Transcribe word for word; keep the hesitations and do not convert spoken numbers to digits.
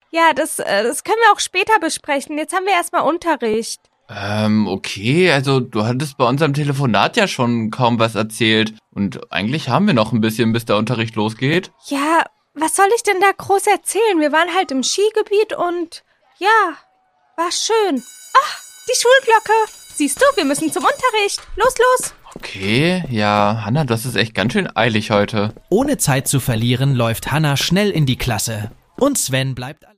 Ja, das, äh, das können wir auch später besprechen. Jetzt haben wir erstmal Unterricht. Ähm, okay, also du hattest bei unserem Telefonat ja schon kaum was erzählt. Und eigentlich haben wir noch ein bisschen, bis der Unterricht losgeht. Ja, was soll ich denn da groß erzählen? Wir waren halt im Skigebiet und ja, war schön. Ach, die Schulglocke. Siehst du, wir müssen zum Unterricht. Los, los. Okay, ja, Hanna, das ist echt ganz schön eilig heute. Ohne Zeit zu verlieren, läuft Hanna schnell in die Klasse. Und Sven bleibt allein.